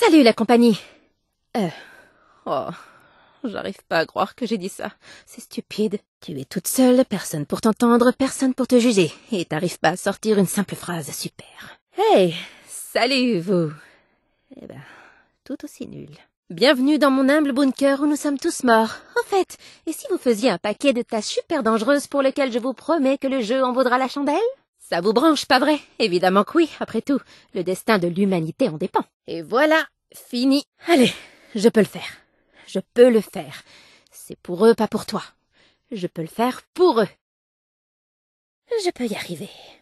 Salut la compagnie. Oh, j'arrive pas à croire que j'ai dit ça. C'est stupide. Tu es toute seule, personne pour t'entendre, personne pour te juger. Et t'arrives pas à sortir une simple phrase super. Hey, salut vous. Eh ben, tout aussi nul. Bienvenue dans mon humble bunker où nous sommes tous morts. En fait, et si vous faisiez un paquet de tâches super dangereuses pour lesquelles je vous promets que le jeu en vaudra la chandelle? Ça vous branche, pas vrai? Évidemment que oui, après tout. Le destin de l'humanité en dépend. Et voilà, fini. Allez, je peux le faire. Je peux le faire. C'est pour eux, pas pour toi. Je peux le faire pour eux. Je peux y arriver.